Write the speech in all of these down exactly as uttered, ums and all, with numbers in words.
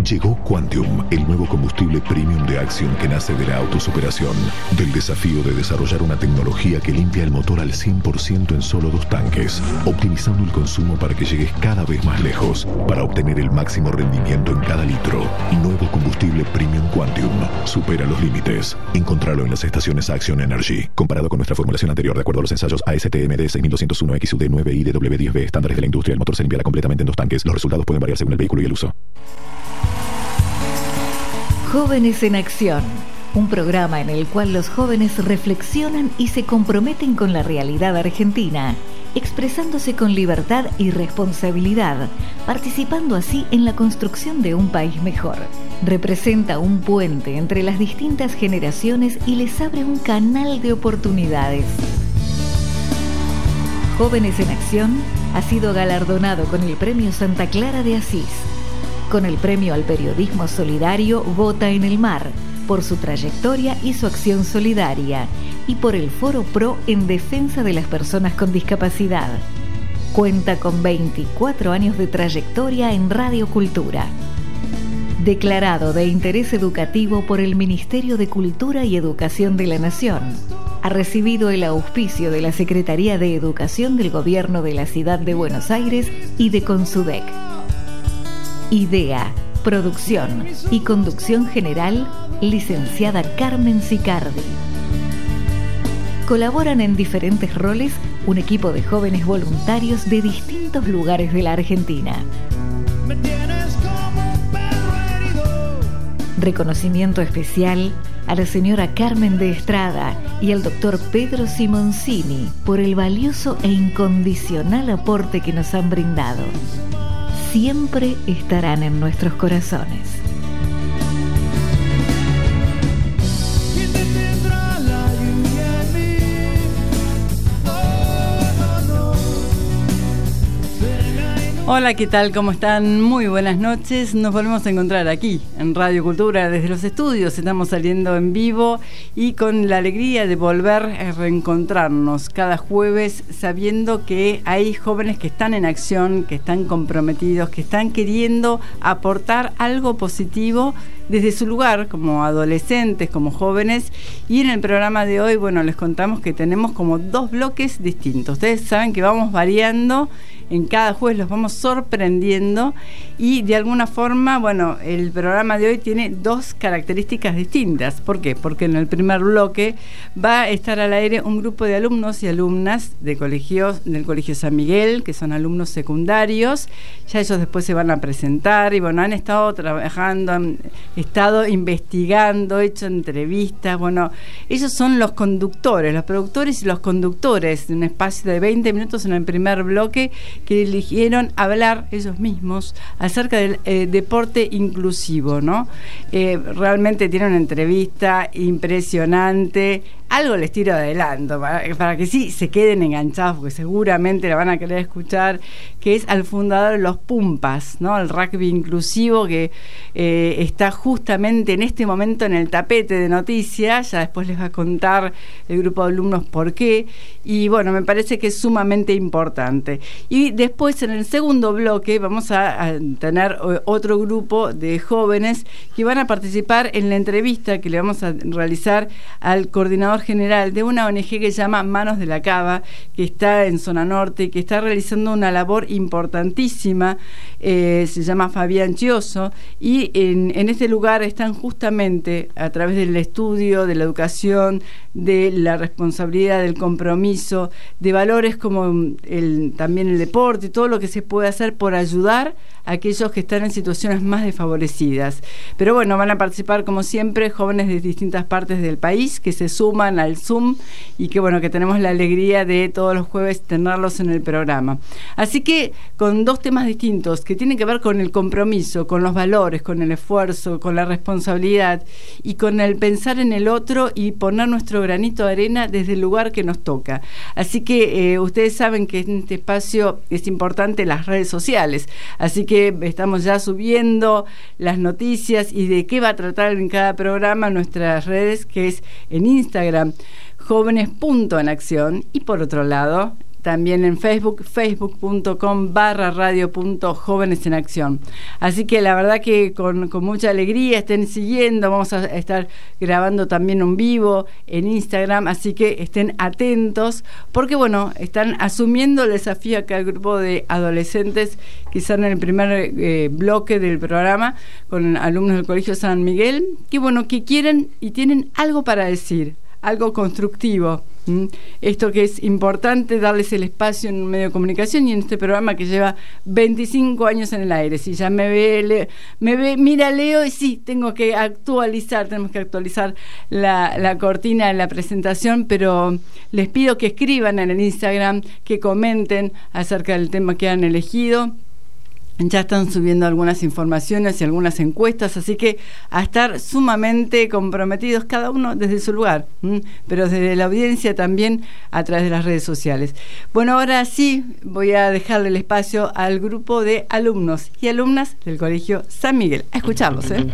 Llegó Quantium, el nuevo combustible premium de Axion que nace de la autosuperación, del desafío de desarrollar una tecnología que limpia el motor al cien por ciento en solo dos tanques, optimizando el consumo para que llegues cada vez más lejos, para obtener el máximo rendimiento en cada litro. Nuevo combustible premium Quantium. Supera los límites. Encontralo en las estaciones Axion Energy. Comparado con nuestra formulación anterior, de acuerdo a los ensayos A S T M D seis mil doscientos uno X U D nueve I D W diez B estándares de la industria, el motor se limpiará completamente en dos tanques. Los resultados pueden variar según el vehículo y el uso. Jóvenes en Acción, un programa en el cual los jóvenes reflexionan y se comprometen con la realidad argentina, expresándose con libertad y responsabilidad, participando así en la construcción de un país mejor. Representa un puente entre las distintas generaciones y les abre un canal de oportunidades. Jóvenes en Acción ha sido galardonado con el Premio Santa Clara de Asís, con el Premio al Periodismo Solidario Vota en el Mar, por su trayectoria y su acción solidaria, y por el Foro Pro en defensa de las personas con discapacidad. Cuenta con veinticuatro años de trayectoria en Radio Cultura. Declarado de interés educativo por el Ministerio de Cultura y Educación de la Nación. Ha recibido el auspicio de la Secretaría de Educación del Gobierno de la Ciudad de Buenos Aires y de Consudec. Idea, producción y conducción general, licenciada Carmen Sicardi. Colaboran en diferentes roles un equipo de jóvenes voluntarios de distintos lugares de la Argentina. Reconocimiento especial a la señora Carmen de Estrada y al doctor Pedro Simoncini por el valioso e incondicional aporte que nos han brindado. Siempre estarán en nuestros corazones. Hola, ¿qué tal? ¿Cómo están? Muy buenas noches. Nos volvemos a encontrar aquí en Radio Cultura desde los estudios. Estamos saliendo en vivo y con la alegría de volver a reencontrarnos cada jueves, sabiendo que hay jóvenes que están en acción, que están comprometidos, que están queriendo aportar algo positivo desde su lugar, como adolescentes, como jóvenes. Y en el programa de hoy, bueno, les contamos que tenemos como dos bloques distintos. Ustedes saben que vamos variando, en cada jueves los vamos sorprendiendo y de alguna forma, bueno, el programa de hoy tiene dos características distintas. ¿Por qué? Porque en el primer bloque va a estar al aire un grupo de alumnos y alumnas de colegios, del Colegio San Miguel, que son alumnos secundarios. Ya ellos después se van a presentar y bueno, han estado trabajando, han estado investigando, hecho entrevistas. Bueno, ellos son los conductores, los productores y los conductores de un espacio de veinte minutos en el primer bloque, que eligieron hablar ellos mismos acerca del eh, deporte inclusivo, ¿no? Eh, realmente tiene una entrevista impresionante. Algo les tiro adelanto para, para que sí se queden enganchados, porque seguramente la van a querer escuchar, que es al fundador de los Pumpas, ¿no? El rugby inclusivo que eh, está justamente en este momento en el tapete de noticias. Ya después les va a contar el grupo de alumnos por qué. Y bueno, me parece que es sumamente importante. Y después en el segundo bloque vamos a, a tener otro grupo de jóvenes que van a participar en la entrevista que le vamos a realizar al coordinador general de una O N G que se llama Manos de la Cava, que está en zona norte y que está realizando una labor importantísima. Eh, se llama Fabián Chioso, y en, en este lugar están justamente a través del estudio, de la educación, de la responsabilidad, del compromiso, de valores como el, también el deporte y todo lo que se puede hacer por ayudar a aquellos que están en situaciones más desfavorecidas. Pero bueno, van a participar como siempre jóvenes de distintas partes del país que se suman al Zoom y que bueno, que tenemos la alegría de todos los jueves tenerlos en el programa. Así que con dos temas distintos que tienen que ver con el compromiso, con los valores, con el esfuerzo, con la responsabilidad y con el pensar en el otro y poner nuestro granito de arena desde el lugar que nos toca. Así que eh, ustedes saben que en este espacio es importante las redes sociales, así que estamos ya subiendo las noticias y de qué va a tratar en cada programa nuestras redes, que es en Instagram jóvenes punto en acción, y por otro lado también en Facebook, facebook.com barra radio punto jóvenes en acción. Así que la verdad que con, con mucha alegría estén siguiendo, vamos a estar grabando también un vivo en Instagram, así que estén atentos, porque bueno, están asumiendo el desafío acá el grupo de adolescentes que están en el primer eh, bloque del programa con alumnos del Colegio San Miguel, que bueno, que quieren y tienen algo para decir, algo constructivo. ¿Mm? Esto que es importante, darles el espacio en un medio de comunicación y en este programa que lleva veinticinco años en el aire. Si ya me ve, le, me ve, mira Leo, y sí, tengo que actualizar, tenemos que actualizar la, la cortina de la presentación, pero les pido que escriban en el Instagram, que comenten acerca del tema que han elegido. Ya están subiendo algunas informaciones y algunas encuestas, así que a estar sumamente comprometidos cada uno desde su lugar, ¿m? pero desde la audiencia también a través de las redes sociales. Bueno, ahora sí voy a dejarle el espacio al grupo de alumnos y alumnas del Colegio San Miguel. A escucharlos, ¿eh?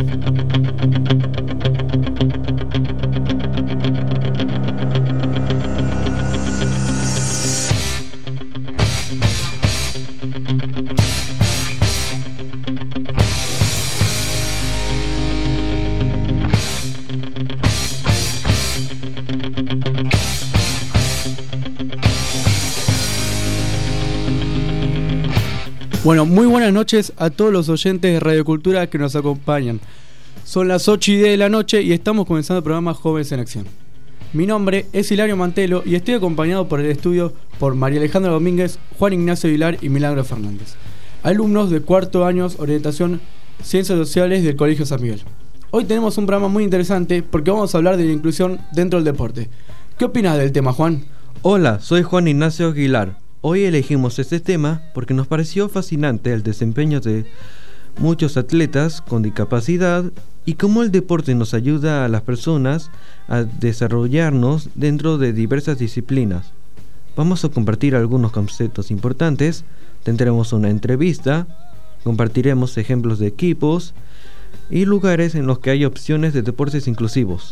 Bueno, muy buenas noches a todos los oyentes de Radio Cultura que nos acompañan. Son las ocho y diez de la noche y estamos comenzando el programa Jóvenes en Acción. Mi nombre es Hilario Mantelo y estoy acompañado por el estudio por María Alejandra Domínguez, Juan Ignacio Aguilar y Milagro Fernández, alumnos de cuarto años orientación Ciencias Sociales del Colegio San Miguel. Hoy tenemos un programa muy interesante porque vamos a hablar de la inclusión dentro del deporte. ¿Qué opinas del tema, Juan? Hola, soy Juan Ignacio Aguilar. Hoy elegimos este tema porque nos pareció fascinante el desempeño de muchos atletas con discapacidad y cómo el deporte nos ayuda a las personas a desarrollarnos dentro de diversas disciplinas. Vamos a compartir algunos conceptos importantes, tendremos una entrevista, compartiremos ejemplos de equipos y lugares en los que hay opciones de deportes inclusivos,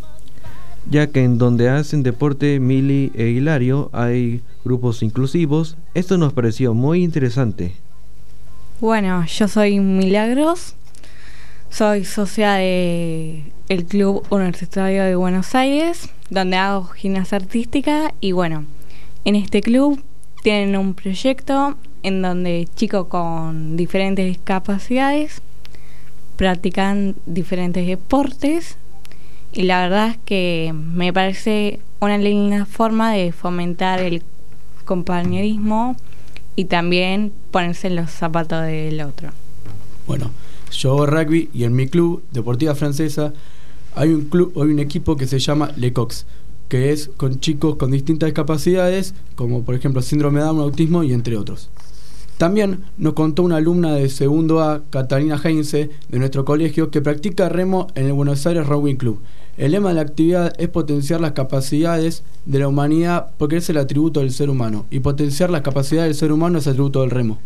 ya que en donde hacen deporte Mili e Hilario hay grupos inclusivos. Esto nos pareció muy interesante. Bueno, yo soy Milagros, soy socia de el Club Universitario de Buenos Aires, donde hago gimnasia artística, y bueno, en este club tienen un proyecto en donde chicos con diferentes discapacidades practican diferentes deportes. Y la verdad es que me parece una linda forma de fomentar el compañerismo y también ponerse en los zapatos del otro. Bueno, yo hago rugby y en mi club, Deportiva Francesa, hay un club, hay un equipo que se llama Le Coq, que es con chicos con distintas discapacidades, como por ejemplo síndrome de Down, autismo y entre otros. También nos contó una alumna de segundo A, Catalina Heinze, de nuestro colegio, que practica remo en el Buenos Aires Rowing Club. El lema de la actividad es potenciar las capacidades de la humanidad porque es el atributo del ser humano, y potenciar las capacidades del ser humano es el atributo del remo.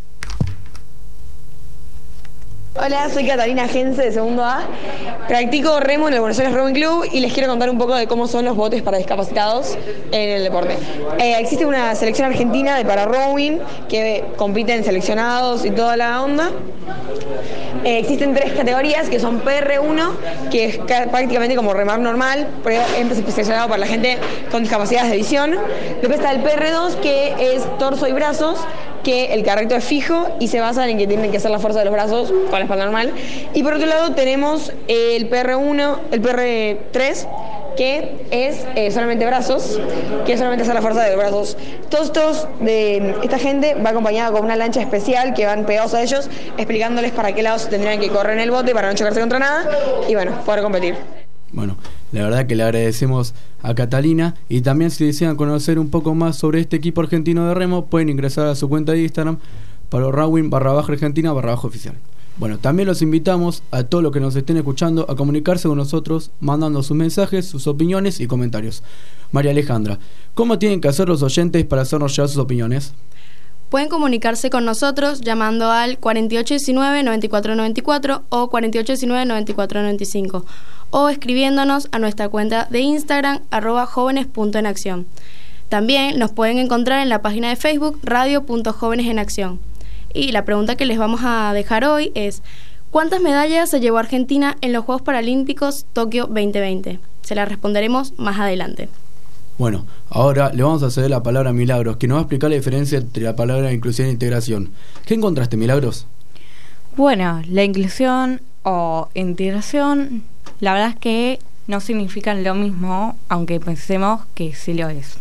Hola, soy Catalina Gense de segundo A. Practico remo en el Buenos Aires Rowing Club y les quiero contar un poco de cómo son los botes para discapacitados en el deporte. Eh, existe una selección argentina de para rowing que compiten seleccionados y toda la onda. Eh, existen tres categorías que son P R uno, que es prácticamente como remar normal, pero es especializado para la gente con discapacidades de visión. Después está el P R dos, que es torso y brazos, que el carrito es fijo y se basa en que tienen que hacer la fuerza de los brazos con la espalda normal. Y por otro lado tenemos el P R uno, el P R tres, que es eh, solamente brazos, que es solamente hacer la fuerza de los brazos. Todos estos, de esta gente va acompañada con una lancha especial que van pegados a ellos, explicándoles para qué lados tendrían que correr en el bote para no chocarse contra nada y bueno, poder competir. Bueno, la verdad que le agradecemos a Catalina, y también si desean conocer un poco más sobre este equipo argentino de remo pueden ingresar a su cuenta de Instagram para rowing barra baja argentina barra baja oficial. Bueno, también los invitamos a todos los que nos estén escuchando a comunicarse con nosotros mandando sus mensajes, sus opiniones y comentarios. María Alejandra, ¿cómo tienen que hacer los oyentes para hacernos llegar sus opiniones? Pueden comunicarse con nosotros llamando al cuarenta y ocho diecinueve, noventa y cuatro noventa y cuatro o cuarenta y ocho diecinueve, noventa y cuatro noventa y cinco o escribiéndonos a nuestra cuenta de Instagram arroba jóvenes punto en acción. También nos pueden encontrar en la página de Facebook radio punto jóvenes en acción. Y la pregunta que les vamos a dejar hoy es: ¿cuántas medallas se llevó Argentina en los Juegos Paralímpicos Tokio veinte veinte? Se la responderemos más adelante. Bueno, ahora le vamos a ceder la palabra a Milagros, que nos va a explicar la diferencia entre la palabra inclusión e integración. ¿Qué encontraste, Milagros? Bueno, la inclusión o integración, la verdad es que no significan lo mismo, aunque pensemos que sí lo es.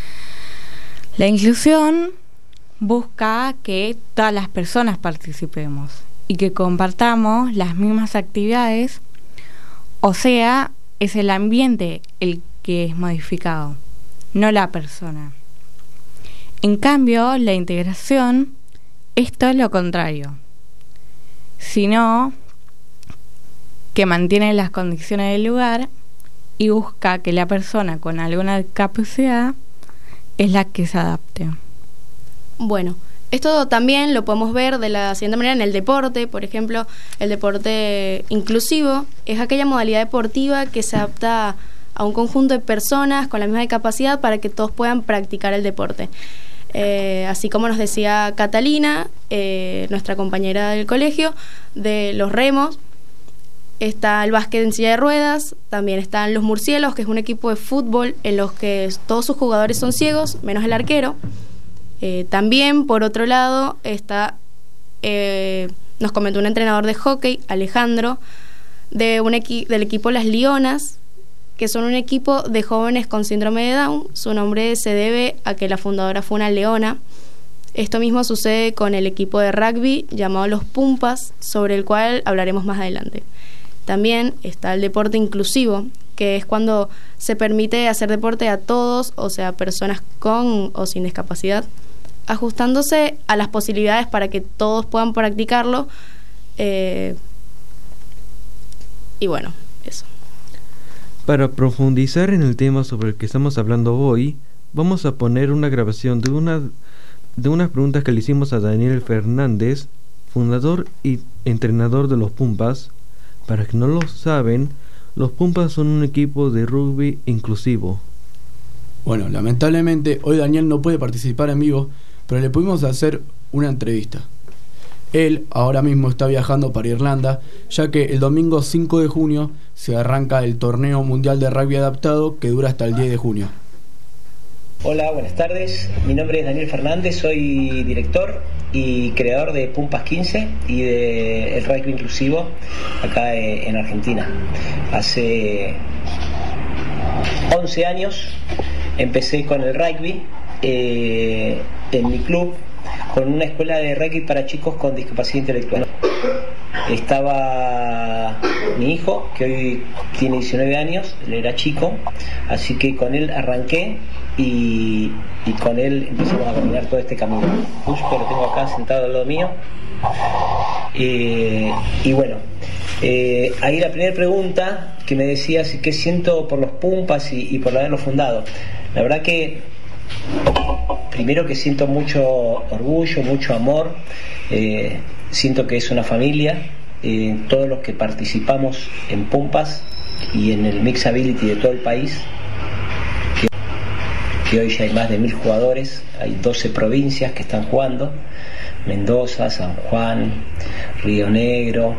La inclusión busca que todas las personas participemos y que compartamos las mismas actividades, o sea, es el ambiente el que es modificado, no la persona. En cambio, la integración es todo lo contrario, sino que mantiene las condiciones del lugar y busca que la persona con alguna discapacidad es la que se adapte. Bueno, esto también lo podemos ver de la siguiente manera en el deporte. Por ejemplo, el deporte inclusivo es aquella modalidad deportiva que se adapta a un conjunto de personas con la misma discapacidad para que todos puedan practicar el deporte. Eh, así como nos decía Catalina, eh, nuestra compañera del colegio, de los remos, está el básquet en silla de ruedas, también están los murciélagos, que es un equipo de fútbol en los que todos sus jugadores son ciegos, menos el arquero. Eh, también, por otro lado, está eh, nos comentó un entrenador de hockey, Alejandro, de un equi- del equipo Las Leonas, que son un equipo de jóvenes con síndrome de Down. Su nombre se debe a que la fundadora fue una leona. Esto mismo sucede con el equipo de rugby llamado Los Pumpas, sobre el cual hablaremos más adelante. También está el deporte inclusivo, que es cuando se permite hacer deporte a todos, o sea, personas con o sin discapacidad, ajustándose a las posibilidades para que todos puedan practicarlo. Eh, y bueno, eso. Para profundizar en el tema sobre el que estamos hablando hoy, vamos a poner una grabación de una de unas preguntas que le hicimos a Daniel Fernández, fundador y entrenador de los Pumpas. Para que no lo saben, los Pumpas son un equipo de rugby inclusivo. Bueno, lamentablemente hoy Daniel no puede participar en vivo, pero le pudimos hacer una entrevista. Él ahora mismo está viajando para Irlanda, ya que el domingo cinco de junio se arranca el torneo mundial de rugby adaptado que dura hasta el diez de junio. Hola, buenas tardes. Mi nombre es Daniel Fernández, soy director y creador de Pumpas quince y de el rugby inclusivo acá en Argentina. Hace once años empecé con el rugby eh, en mi club, con una escuela de rugby para chicos con discapacidad intelectual. Estaba mi hijo, que hoy tiene diecinueve años, él era chico, así que con él arranqué y, y con él empezamos a caminar todo este camino. Justo lo tengo acá sentado al lado mío. Eh, y bueno, eh, ahí la primera pregunta que me decías, ¿qué siento por los Pumpas y, y por haberlo fundado? La verdad que primero que siento mucho orgullo, mucho amor, eh, siento que es una familia, eh, todos los que participamos en Pumpas y en el Mixability de todo el país, que, que hoy ya hay más de mil jugadores, hay doce provincias que están jugando, Mendoza, San Juan, Río Negro,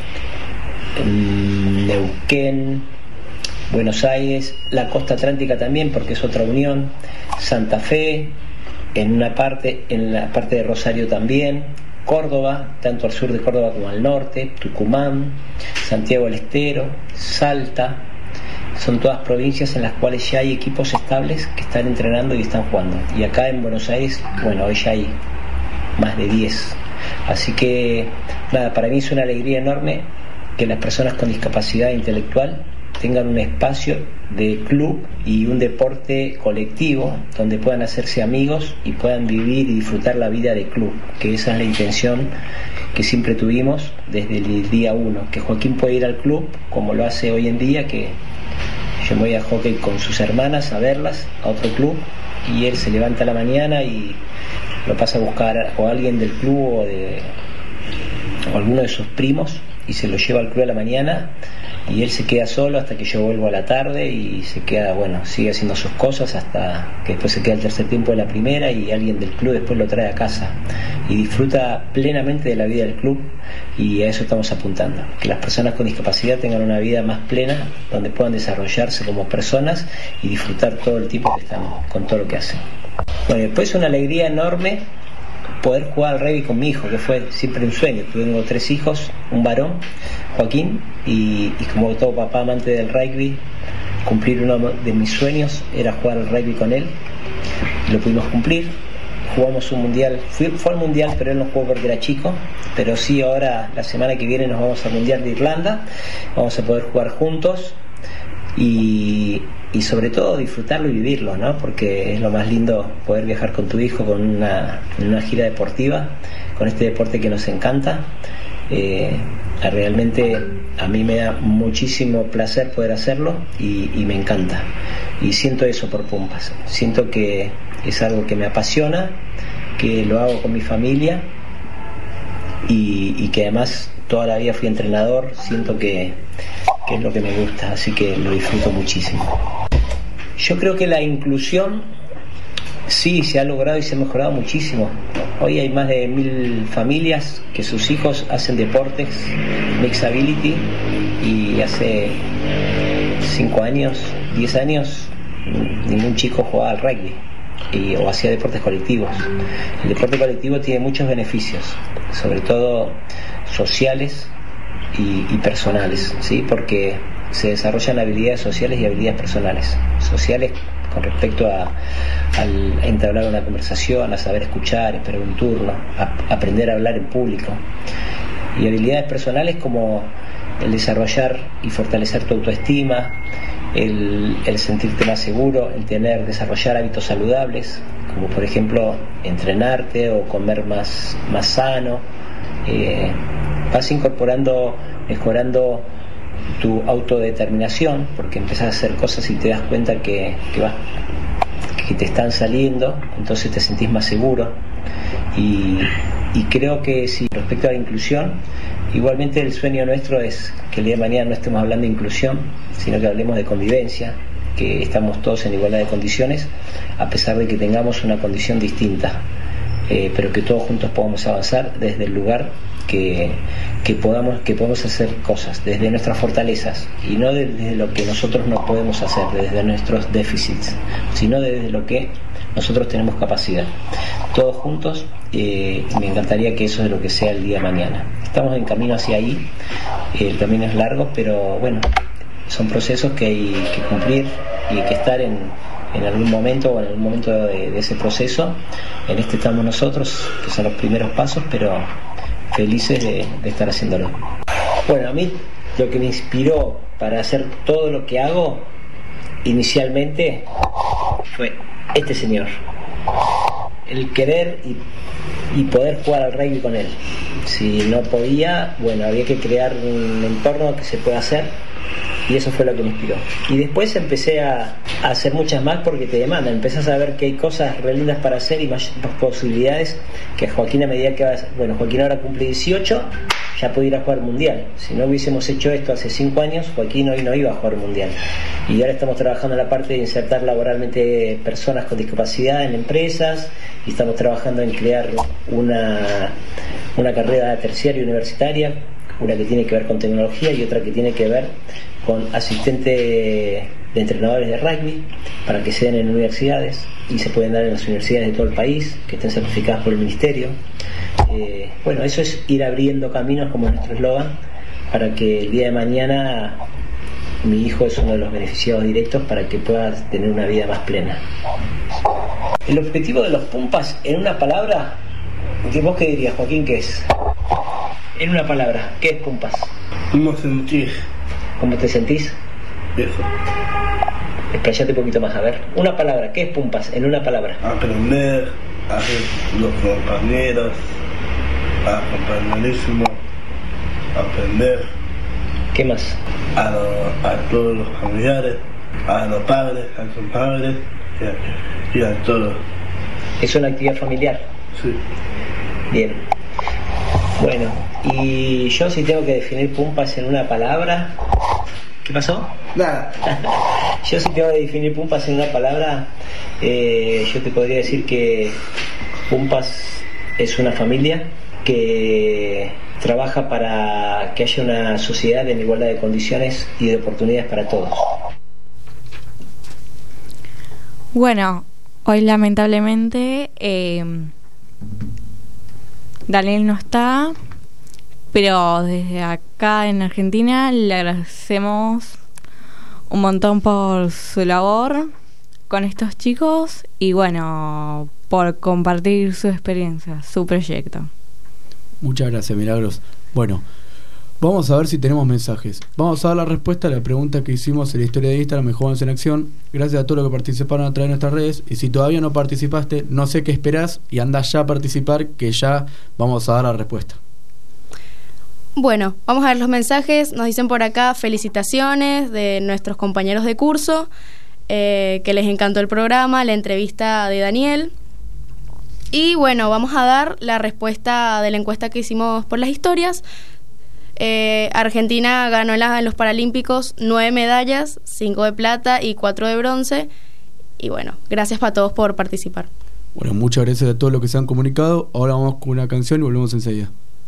Neuquén, Buenos Aires, la costa atlántica también, porque es otra unión, Santa Fe, en una parte, en la parte de Rosario también, Córdoba, tanto al sur de Córdoba como al norte, Tucumán, Santiago del Estero, Salta, son todas provincias en las cuales ya hay equipos estables que están entrenando y están jugando. Y acá en Buenos Aires, bueno, hoy ya hay más de diez. Así que, nada, para mí es una alegría enorme que las personas con discapacidad intelectual tengan un espacio de club y un deporte colectivo donde puedan hacerse amigos y puedan vivir y disfrutar la vida de club, que esa es la intención que siempre tuvimos desde el día uno, que Joaquín puede ir al club como lo hace hoy en día, que yo me voy a hockey con sus hermanas a verlas a otro club y él se levanta a la mañana y lo pasa a buscar o a alguien del club o de o alguno de sus primos y se lo lleva al club a la mañana y él se queda solo hasta que yo vuelvo a la tarde y se queda, bueno, sigue haciendo sus cosas hasta que después se queda el tercer tiempo de la primera y alguien del club después lo trae a casa y disfruta plenamente de la vida del club, y a eso estamos apuntando, que las personas con discapacidad tengan una vida más plena donde puedan desarrollarse como personas y disfrutar todo el tiempo que están con todo lo que hacen. Bueno, después una alegría enorme poder jugar al rugby con mi hijo, que fue siempre un sueño. Tengo tres hijos, un varón, Joaquín, y, y como todo papá amante del rugby, cumplir uno de mis sueños era jugar al rugby con él. Lo pudimos cumplir, jugamos un mundial, fui, fue al mundial, pero él no jugó porque era chico, pero sí ahora la semana que viene nos vamos al mundial de Irlanda, vamos a poder jugar juntos y, y sobre todo disfrutarlo y vivirlo, ¿no? Porque es lo más lindo poder viajar con tu hijo con una, una gira deportiva, con este deporte que nos encanta. Eh, realmente a mí me da muchísimo placer poder hacerlo y, y me encanta, y siento eso por Pumpas, siento que es algo que me apasiona, que lo hago con mi familia y, y que además toda la vida fui entrenador, siento que, que es lo que me gusta, así que lo disfruto muchísimo. Yo creo que la inclusión sí se ha logrado y se ha mejorado muchísimo. Hoy hay más de mil familias que sus hijos hacen deportes, Mixed Ability, y hace cinco años, diez años, ningún chico jugaba al rugby y, o hacía deportes colectivos. El deporte colectivo tiene muchos beneficios, sobre todo sociales y, y personales, ¿sí? Porque se desarrollan habilidades sociales y habilidades personales. Sociales con respecto a, al, a entablar una conversación, a saber escuchar, esperar un turno, a, a aprender a hablar en público. Y habilidades personales como el desarrollar y fortalecer tu autoestima, el, el sentirte más seguro, el tener, desarrollar hábitos saludables, como por ejemplo entrenarte o comer más, más sano. Eh, vas incorporando, mejorando tu autodeterminación, porque empezás a hacer cosas y te das cuenta que, que, vas, que te están saliendo, entonces te sentís más seguro. Y, y creo que sí, respecto a la inclusión, igualmente el sueño nuestro es que el día de mañana no estemos hablando de inclusión, sino que hablemos de convivencia, que estamos todos en igualdad de condiciones, a pesar de que tengamos una condición distinta, eh, pero que todos juntos podamos avanzar desde el lugar que, que podamos que podemos hacer cosas desde nuestras fortalezas y no desde lo que nosotros no podemos hacer, desde nuestros déficits, sino desde lo que nosotros tenemos capacidad. Todos juntos, eh, me encantaría que eso es lo que sea el día de mañana. Estamos en camino hacia ahí, el camino es largo, pero bueno, son procesos que hay que cumplir y hay que estar en, en algún momento o en algún momento de, de ese proceso. En este estamos nosotros, que son los primeros pasos, pero felices de, de estar haciéndolo. Bueno, a mí lo que me inspiró para hacer todo lo que hago inicialmente fue este señor, el querer y, y poder jugar al rugby con él. Si no podía, bueno, había que crear un entorno que se pueda hacer, y eso fue lo que me inspiró. Y después empecé a, a hacer muchas más porque te demandan, empezás a ver que hay cosas re lindas para hacer y más, más posibilidades, que Joaquín a medida que va, bueno, Joaquín ahora cumple dieciocho, ya puede ir a jugar mundial. Si no hubiésemos hecho esto hace cinco años, Joaquín hoy no iba a jugar mundial. Y ahora estamos trabajando en la parte de insertar laboralmente personas con discapacidad en empresas, y estamos trabajando en crear una, una carrera terciaria universitaria, una que tiene que ver con tecnología y otra que tiene que ver con asistente de entrenadores de rugby, para que se den en universidades y se pueden dar en las universidades de todo el país, que estén certificadas por el ministerio. Eh, bueno, eso es ir abriendo caminos, como es nuestro eslogan, para que el día de mañana mi hijo es uno de los beneficiados directos para que pueda tener una vida más plena. El objetivo de los Pumpas, en una palabra, ¿vos qué dirías, Joaquín, qué es? En una palabra, ¿qué es Pumpas? ¿Cómo sentir? ¿Cómo te sentís? Eso. Explayate un poquito más, a ver. Una palabra, ¿qué es Pumpas? En una palabra. Aprender a ser los compañeros, a compañerismo, aprender. ¿Qué más? A, lo, a todos los familiares, a los padres, a sus padres y a, y a todos. ¿Es una actividad familiar? Sí. Bien. Bueno. Y yo si tengo que definir Pumpas en una palabra... ¿Qué pasó? Nada. Yo si tengo que definir Pumpas en una palabra, eh, yo te podría decir que Pumpas es una familia que trabaja para que haya una sociedad en igualdad de condiciones y de oportunidades para todos. Bueno, hoy lamentablemente eh, Daniel no está, pero desde acá en Argentina le agradecemos un montón por su labor con estos chicos y bueno, por compartir su experiencia, su proyecto. Muchas gracias, Milagros. Bueno, vamos a ver si tenemos mensajes. Vamos a dar la respuesta a la pregunta que hicimos en la historia de Instagram, Jóvenes en Acción. Gracias a todos los que participaron a través de nuestras redes. Y si todavía no participaste, no sé qué esperás y andá ya a participar, que ya vamos a dar la respuesta. Bueno, vamos a ver los mensajes. Nos dicen por acá felicitaciones de nuestros compañeros de curso, eh, que les encantó el programa, la entrevista de Daniel. Y bueno, vamos a dar la respuesta de la encuesta que hicimos por las historias. Eh, Argentina ganó en, la, en los Paralímpicos nueve medallas, cinco de plata y cuatro de bronce. Y bueno, gracias para todos por participar. Bueno, muchas gracias a todos los que se han comunicado. Ahora vamos con una canción y volvemos enseguida.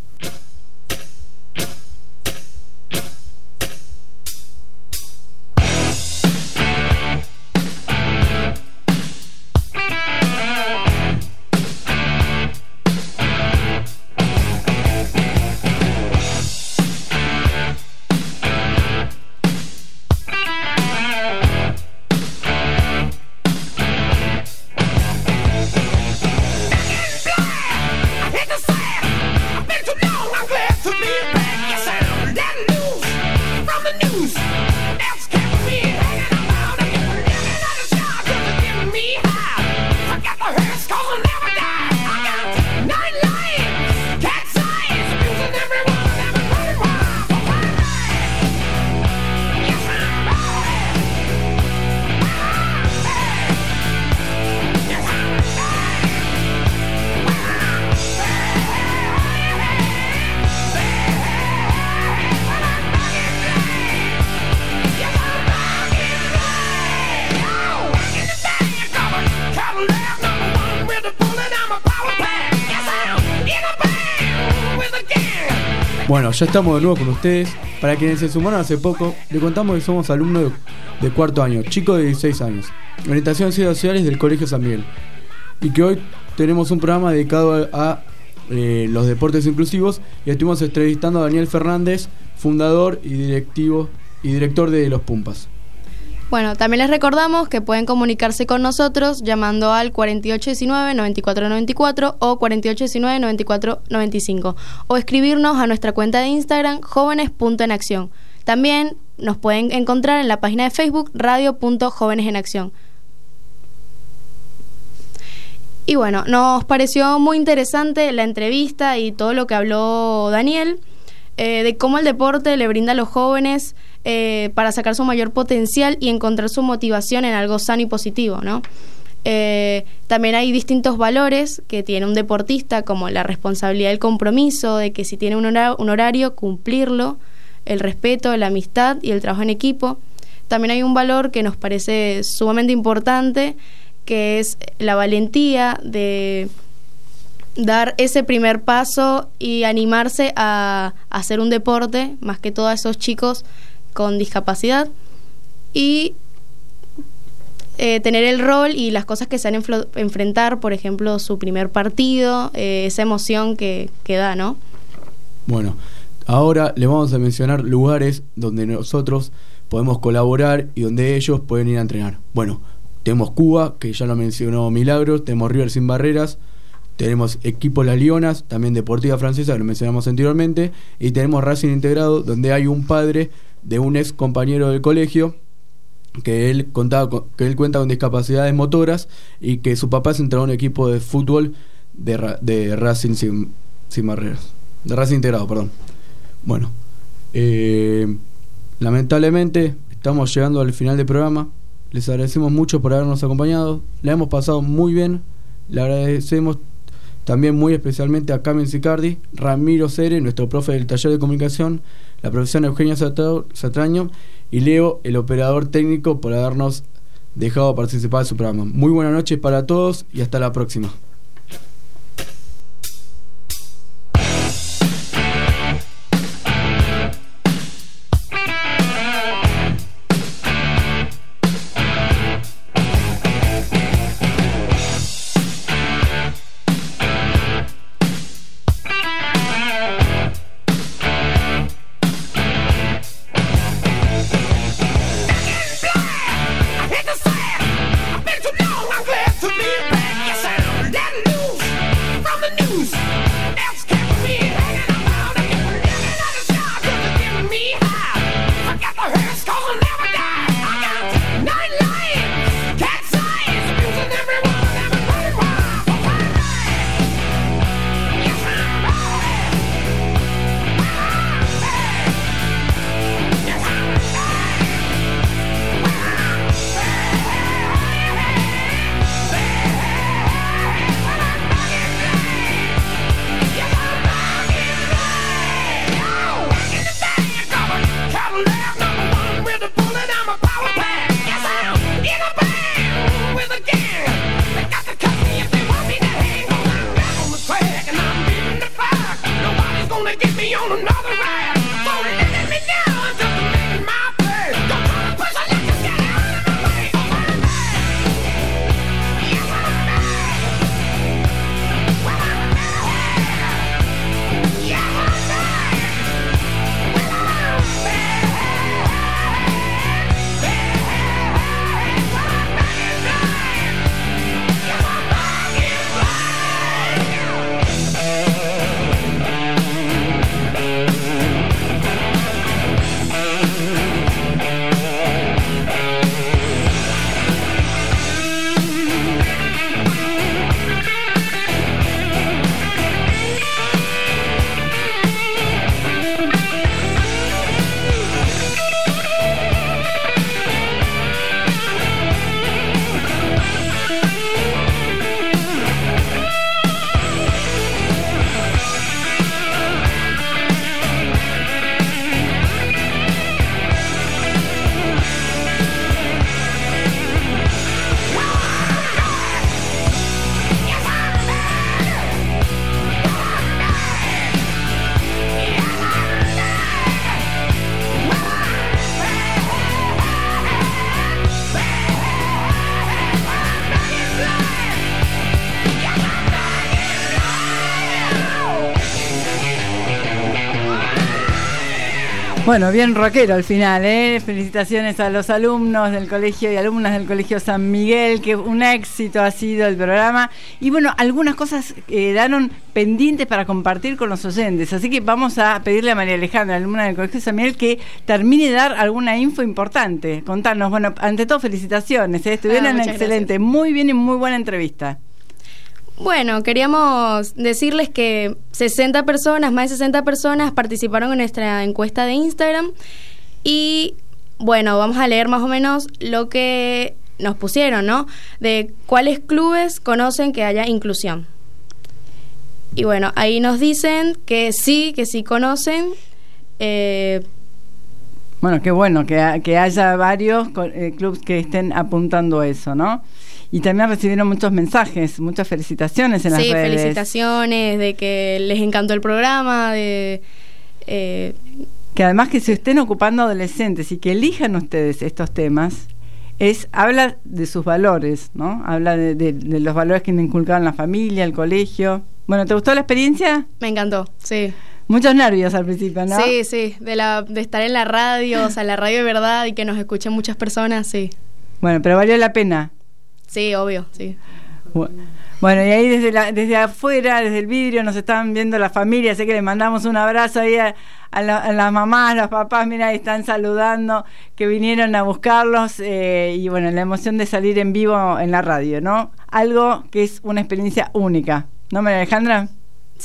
Bueno, ya estamos de nuevo con ustedes. Para quienes se sumaron hace poco, le contamos que somos alumnos de, de cuarto año, chicos de dieciséis años, orientación en ciencias sociales del Colegio San Miguel, y que hoy tenemos un programa dedicado a, a eh, los deportes inclusivos, y estuvimos entrevistando a Daniel Fernández, fundador y directivo y director de los Pumpas. Bueno, también les recordamos que pueden comunicarse con nosotros llamando al cuarenta y ocho diecinueve, noventa y cuatro noventa y cuatro o cuarenta y ocho diecinueve, noventa y cuatro noventa y cinco o escribirnos a nuestra cuenta de Instagram jóvenes punto en acción. También nos pueden encontrar en la página de Facebook radio punto jóvenes en acción. Y bueno, nos pareció muy interesante la entrevista y todo lo que habló Daniel, eh, de cómo el deporte le brinda a los jóvenes Eh, para sacar su mayor potencial y encontrar su motivación en algo sano y positivo, ¿no? Eh, también hay distintos valores que tiene un deportista, como la responsabilidad del compromiso, de que si tiene un horario, un horario cumplirlo, el respeto, la amistad y el trabajo en equipo. También hay un valor que nos parece sumamente importante, que es la valentía de dar ese primer paso y animarse a, a hacer un deporte, más que todo a esos chicos con discapacidad, y eh, tener el rol y las cosas que se han enflo- enfrentar, por ejemplo, su primer partido, eh, esa emoción que, que da, ¿no? Bueno, ahora les vamos a mencionar lugares donde nosotros podemos colaborar y donde ellos pueden ir a entrenar. Bueno, tenemos Cuba, que ya lo mencionó Milagros, tenemos River Sin Barreras, tenemos Equipo Las Leonas, también Deportiva Francesa, que lo mencionamos anteriormente, y tenemos Racing Integrado, donde hay un padre de un ex compañero del colegio que él contaba con, que él cuenta con discapacidades motoras y que su papá se entrenó en un equipo de fútbol de, de Racing sin, sin barreras, de Racing Integrado, perdón. Bueno, eh, lamentablemente estamos llegando al final del programa. Les agradecemos mucho por habernos acompañado. La hemos pasado muy bien. Le agradecemos También muy especialmente a Carmen Sicardi, Ramiro Cere, nuestro profe del taller de comunicación, la profesora Eugenia Satraño y Leo, el operador técnico, por habernos dejado participar de su programa. Muy buenas noches para todos y hasta la próxima. Bueno, bien rockero al final, ¿eh? Felicitaciones a los alumnos del colegio y alumnas del colegio San Miguel, que un éxito ha sido el programa. Y bueno, algunas cosas quedaron pendientes para compartir con los oyentes, así que vamos a pedirle a María Alejandra, alumna del colegio San Miguel, que termine de dar alguna info importante. Contanos, bueno, ante todo felicitaciones, ¿eh? Estuvieron ah, excelentes, muy bien y muy buena entrevista. Bueno, queríamos decirles que sesenta personas, más de sesenta personas participaron en nuestra encuesta de Instagram y bueno, vamos a leer más o menos lo que nos pusieron, ¿no? De cuáles clubes conocen que haya inclusión. Y bueno, ahí nos dicen que sí, que sí conocen. Eh, bueno, qué bueno que, que haya varios eh, clubes que estén apuntando a eso, ¿no? Y también recibieron muchos mensajes, muchas felicitaciones en las sí, redes. Sí, felicitaciones de que les encantó el programa, de eh, que además que se estén ocupando adolescentes y que elijan ustedes estos temas, es habla de sus valores, ¿no? Habla de, de, de los valores que inculcaron la familia, el colegio. Bueno, ¿te gustó la experiencia? Me encantó, sí. Muchos nervios al principio, ¿no? Sí, sí, de, la, de estar en la radio, o sea, la radio de verdad y que nos escuchen muchas personas, sí. Bueno, pero valió la pena. Sí, obvio, sí. Bueno, y ahí desde la, desde afuera, desde el vidrio, nos están viendo la familia, así que le mandamos un abrazo ahí a, a, la, a las mamás, a los papás, mira, ahí están saludando, que vinieron a buscarlos, eh, y bueno, la emoción de salir en vivo en la radio, ¿no? Algo que es una experiencia única, ¿no, María Alejandra? Sí.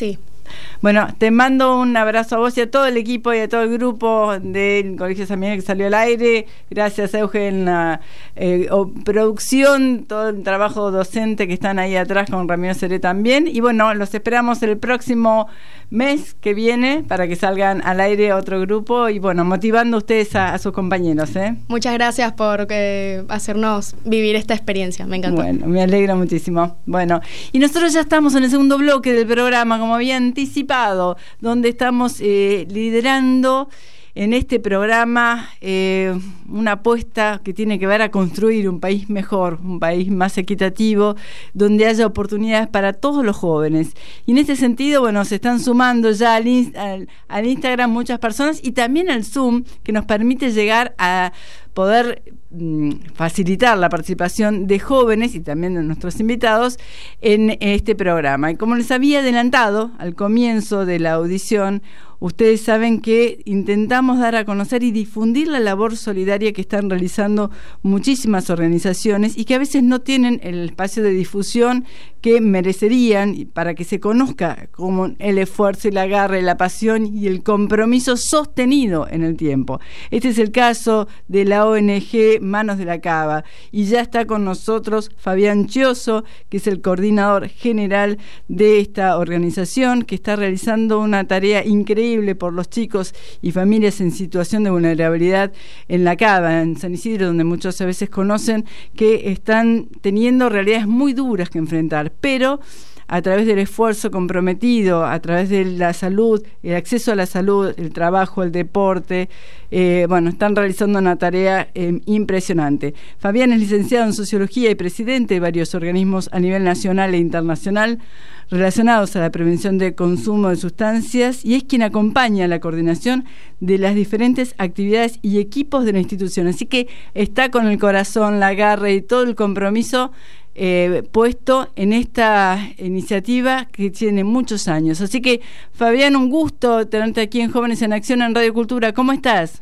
Bueno, te mando un abrazo a vos y a todo el equipo y a todo el grupo del Colegio San Miguel que salió al aire. Gracias, Eugen, en la eh, producción, todo el trabajo docente que están ahí atrás con Ramiro Seré también. Y bueno, los esperamos el próximo mes que viene para que salgan al aire otro grupo y bueno, motivando a ustedes a, a sus compañeros. ¿eh? Muchas gracias por eh, hacernos vivir esta experiencia, me encantó. Bueno, me alegra muchísimo. Bueno, y nosotros ya estamos en el segundo bloque del programa, como había anticipado, donde estamos eh, liderando en este programa eh, una apuesta que tiene que ver a construir un país mejor, un país más equitativo, donde haya oportunidades para todos los jóvenes. Y en este sentido, bueno, se están sumando ya al, al, al Instagram muchas personas y también al Zoom, que nos permite llegar a poder mm, facilitar la participación de jóvenes y también de nuestros invitados en este programa. Y como les había adelantado al comienzo de la audición, ustedes saben que intentamos dar a conocer y difundir la labor solidaria que están realizando muchísimas organizaciones y que a veces no tienen el espacio de difusión que merecerían para que se conozca como el esfuerzo y la garra, la pasión y el compromiso sostenido en el tiempo. Este es el caso de la O N G Manos de la Cava y ya está con nosotros Fabián Chioso, que es el coordinador general de esta organización, que está realizando una tarea increíble por los chicos y familias en situación de vulnerabilidad en la Cava, en San Isidro, donde muchos a veces conocen que están teniendo realidades muy duras que enfrentar, pero a través del esfuerzo comprometido, a través de la salud, el acceso a la salud, el trabajo, el deporte, eh, bueno, están realizando una tarea eh, impresionante. Fabián es licenciado en Sociología y presidente de varios organismos a nivel nacional e internacional relacionados a la prevención de consumo de sustancias y es quien acompaña la coordinación de las diferentes actividades y equipos de la institución. Así que está con el corazón, la garra y todo el compromiso Eh, puesto en esta iniciativa que tiene muchos años. Así que, Fabián, un gusto tenerte aquí en Jóvenes en Acción en Radio Cultura. ¿Cómo estás?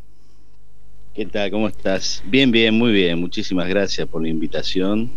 ¿Qué tal? ¿Cómo estás? Bien, bien, muy bien. Muchísimas gracias por la invitación.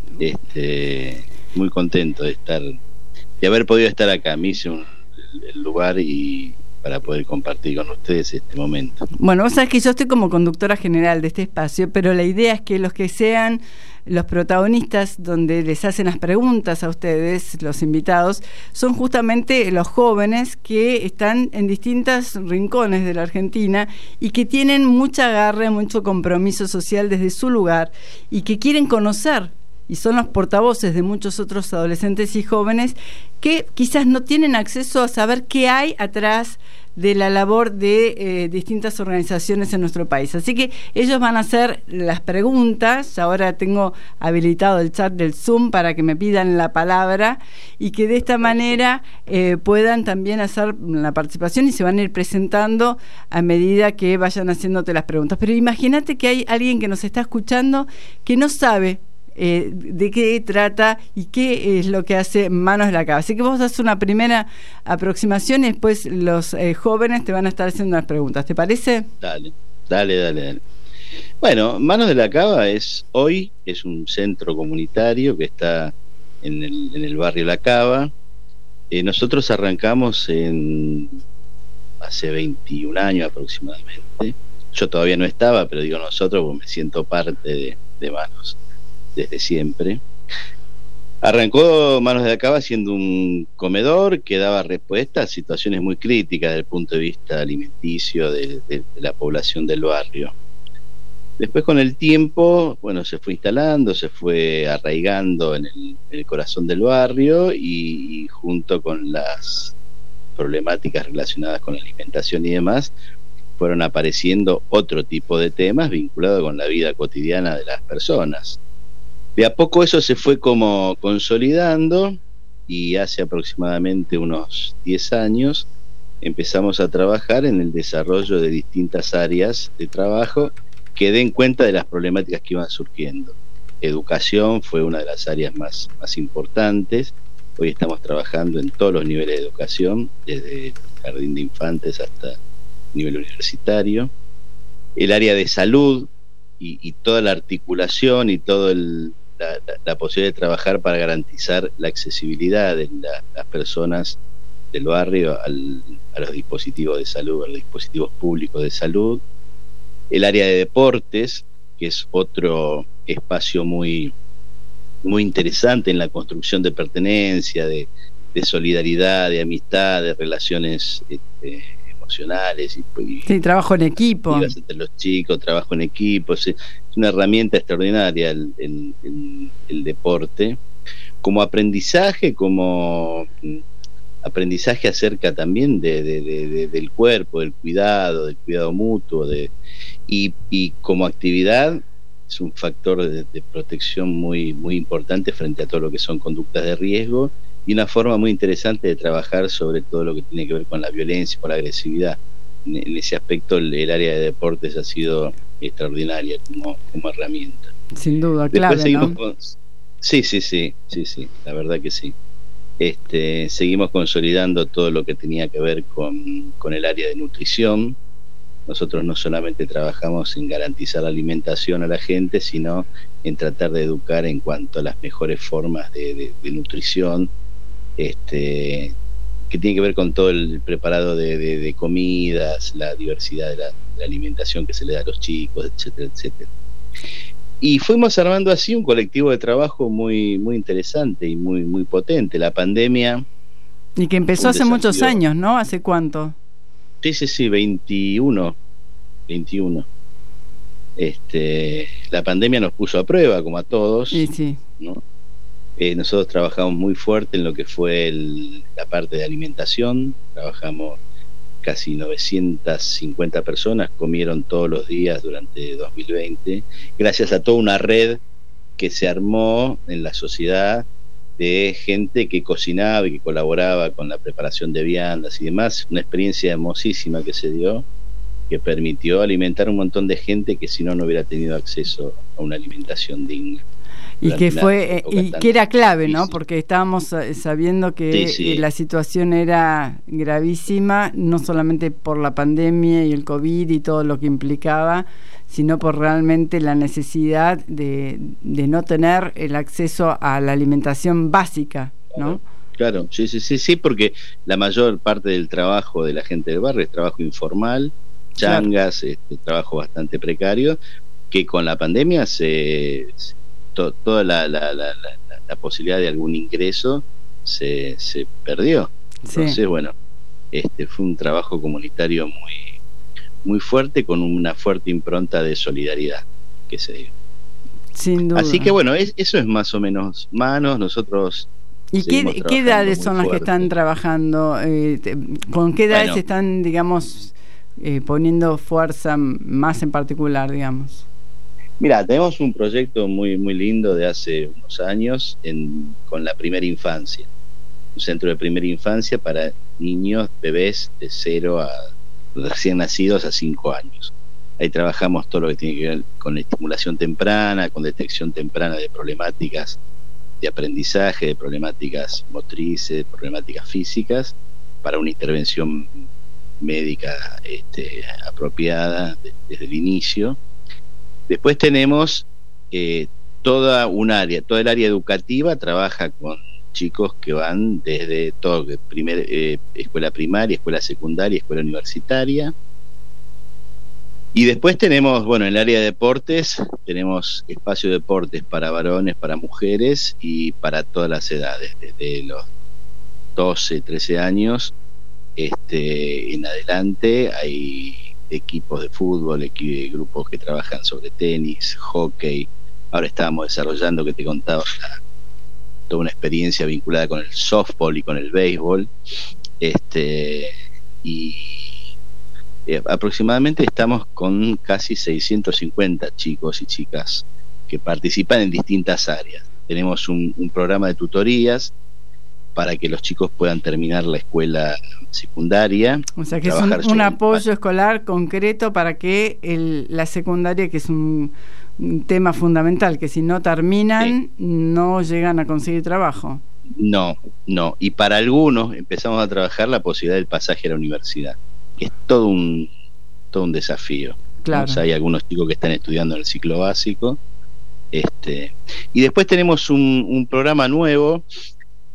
Este, muy contento de estar, de haber podido estar acá. Me hice un, el lugar y para poder compartir con ustedes este momento. Bueno, vos sabés que yo estoy como conductora general de este espacio, pero la idea es que los que sean los protagonistas, donde les hacen las preguntas a ustedes, los invitados, son justamente los jóvenes que están en distintos rincones de la Argentina y que tienen mucha garra, mucho compromiso social desde su lugar y que quieren conocer y son los portavoces de muchos otros adolescentes y jóvenes que quizás no tienen acceso a saber qué hay atrás de la labor de eh, distintas organizaciones en nuestro país. Así que ellos van a hacer las preguntas. Ahora tengo habilitado el chat del Zoom para que me pidan la palabra y que de esta manera eh, puedan también hacer la participación y se van a ir presentando a medida que vayan haciéndote las preguntas. Pero imagínate que hay alguien que nos está escuchando que no sabe Eh, de qué trata y qué es lo que hace Manos de la Cava. Así que vos haces una primera aproximación y después los eh, jóvenes te van a estar haciendo las preguntas. ¿Te parece? Dale, dale, dale, dale. Bueno, Manos de la Cava es hoy, es un centro comunitario que está en el, en el barrio La Cava. Eh, nosotros arrancamos en hace veintiún años aproximadamente. Yo todavía no estaba, pero digo nosotros porque me siento parte de, de Manos desde siempre. Arrancó Manos de la Cava siendo un comedor que daba respuesta a situaciones muy críticas desde el punto de vista alimenticio de, de, de la población del barrio. Después, con el tiempo, bueno, se fue instalando, se fue arraigando en el, en el corazón del barrio y, y junto con las problemáticas relacionadas con la alimentación y demás, fueron apareciendo otro tipo de temas vinculados con la vida cotidiana de las personas. De a poco eso se fue como consolidando y hace aproximadamente unos diez años empezamos a trabajar en el desarrollo de distintas áreas de trabajo que den cuenta de las problemáticas que iban surgiendo. Educación fue una de las áreas más, más importantes. Hoy estamos trabajando en todos los niveles de educación, desde el jardín de infantes hasta el nivel universitario. El área de salud y, y toda la articulación y todo el La, la, la posibilidad de trabajar para garantizar la accesibilidad de la, las personas del barrio al, a los dispositivos de salud, a los dispositivos públicos de salud. El área de deportes, que es otro espacio muy, muy interesante en la construcción de pertenencia, de, de solidaridad, de amistad, de relaciones este, emocionales. Y, y sí, trabajo en equipo. Entre los chicos, trabajo en equipo. Es una herramienta extraordinaria el, el, el, el deporte. Como aprendizaje, como aprendizaje acerca también de, de, de, de, del cuerpo, del cuidado, del cuidado mutuo, de, y, y como actividad es un factor de, de protección muy, muy importante frente a todo lo que son conductas de riesgo y una forma muy interesante de trabajar sobre todo lo que tiene que ver con la violencia, con la agresividad. En, en ese aspecto el, el área de deportes ha sido extraordinaria como, como herramienta. Sin duda, Después clave, seguimos ¿no? con, sí, sí, sí, sí, sí, la verdad que sí. Este, seguimos consolidando todo lo que tenía que ver con, con el área de nutrición. Nosotros no solamente trabajamos en garantizar la alimentación a la gente, sino en tratar de educar en cuanto a las mejores formas de, de, de nutrición, este, que tiene que ver con todo el preparado de, de, de comidas, la diversidad de la, de la alimentación que se le da a los chicos, etcétera, etcétera. Y fuimos armando así un colectivo de trabajo muy, muy interesante y muy, muy potente. La pandemia... Y que empezó hace desafío. muchos años, ¿no? ¿Hace cuánto? Sí, sí, sí, veintiuno. veintiuno. Este, la pandemia nos puso a prueba, como a todos. Sí, sí. ¿No? Eh, nosotros trabajamos muy fuerte en lo que fue el, la parte de alimentación. Trabajamos casi novecientas cincuenta personas, comieron todos los días durante dos mil veinte, gracias a toda una red que se armó en la sociedad de gente que cocinaba y que colaboraba con la preparación de viandas y demás. Una experiencia hermosísima que se dio, que permitió alimentar a un montón de gente que si no, no hubiera tenido acceso a una alimentación digna. Y que fue y que era clave, ¿no? Porque estábamos sabiendo que sí, sí. la situación era gravísima, no solamente por la pandemia y el COVID y todo lo que implicaba, sino por realmente la necesidad de, de no tener el acceso a la alimentación básica, ¿no? Claro, claro, sí, sí, sí, sí, porque la mayor parte del trabajo de la gente del barrio es trabajo informal, changas, claro. este, trabajo bastante precario, que con la pandemia se... To, toda la, la, la, la, la posibilidad de algún ingreso se, se perdió. Entonces, sí. bueno, este fue un trabajo comunitario muy, muy fuerte, con una fuerte impronta de solidaridad que se dio. Sin duda. Así que bueno, es, eso es más o menos manos. Nosotros ¿Y qué, qué edades son las fuerte. que están trabajando? Eh, te, ¿Con qué edades bueno, están, digamos, eh, poniendo fuerza más en particular, digamos? Mira, tenemos un proyecto muy muy lindo de hace unos años en, con la primera infancia, un centro de primera infancia para niños, bebés de cero a recién nacidos a cinco años. Ahí trabajamos todo lo que tiene que ver con la estimulación temprana, con detección temprana de problemáticas de aprendizaje, de problemáticas motrices, problemáticas físicas, para una intervención médica este, apropiada de, desde el inicio. Después tenemos eh, toda un área, toda el área educativa trabaja con chicos que van desde todo, primer, eh, escuela primaria, escuela secundaria, escuela universitaria. Y después tenemos, bueno, en el área de deportes, tenemos espacio de deportes para varones, para mujeres y para todas las edades, desde los doce, trece años este, en adelante. Hay equipos de fútbol, equipos, grupos que trabajan sobre tenis, hockey. Ahora estábamos desarrollando, que te contaba, una, toda una experiencia vinculada con el softball y con el béisbol. Este, y eh, aproximadamente estamos con casi seiscientos cincuenta chicos y chicas que participan en distintas áreas. Tenemos un, un programa de tutorías para que los chicos puedan terminar la escuela secundaria. O sea que es un, un apoyo el... escolar concreto para que el, la secundaria, que es un, un tema fundamental, que si no terminan, sí. no llegan a conseguir trabajo. No, no. Y para algunos empezamos a trabajar la posibilidad del pasaje a la universidad, que es todo un, todo un desafío. Claro. O sea, hay algunos chicos que están estudiando en el ciclo básico. Este, y después tenemos un, un programa nuevo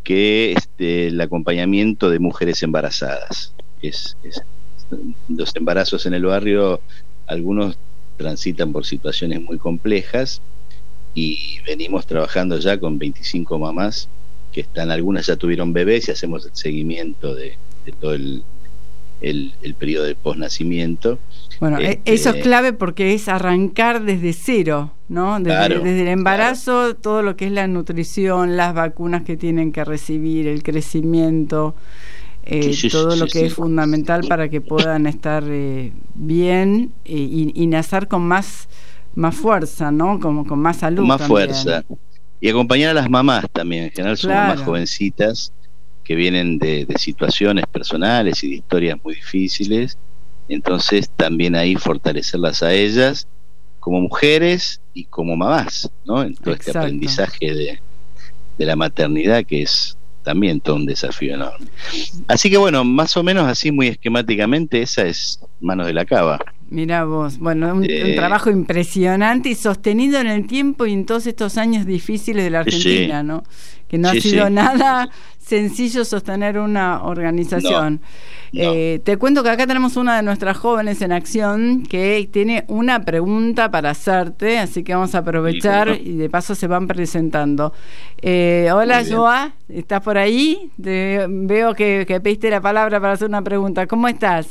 que este, el acompañamiento de mujeres embarazadas. Es, es, los embarazos en el barrio, algunos transitan por situaciones muy complejas y venimos trabajando ya con veinticinco mamás que están, algunas ya tuvieron bebés y hacemos el seguimiento de, de todo el, el, el periodo de posnacimiento. Bueno, este, eso es clave porque es arrancar desde cero, ¿no? Desde, claro, desde el embarazo, claro. Todo lo que es la nutrición, las vacunas que tienen que recibir, el crecimiento, eh, sí, sí, todo sí, lo que sí, es sí. fundamental para que puedan estar eh, bien eh, y, y nacer con más, más fuerza, ¿no? Como con más salud. Con más también. fuerza. Y acompañar a las mamás también, en general son claro. mamás jovencitas que vienen de, de situaciones personales y de historias muy difíciles. Entonces también ahí fortalecerlas a ellas como mujeres y como mamás, ¿no? En todo Exacto. este aprendizaje de, de la maternidad, que es también todo un desafío enorme. Así que bueno, más o menos así muy esquemáticamente, esa es Manos de la Cava. Mirá vos, bueno, un, eh, un trabajo impresionante y sostenido en el tiempo y en todos estos años difíciles de la Argentina, sí. ¿no? Que no sí, ha sido sí. nada sencillo sostener una organización. No, no. Eh, te cuento que acá tenemos una de nuestras jóvenes en acción que tiene una pregunta para hacerte, así que vamos a aprovechar sí, y de paso se van presentando. Eh, hola, Joa, ¿estás por ahí? Te, veo que, que pediste la palabra para hacer una pregunta. ¿Cómo estás?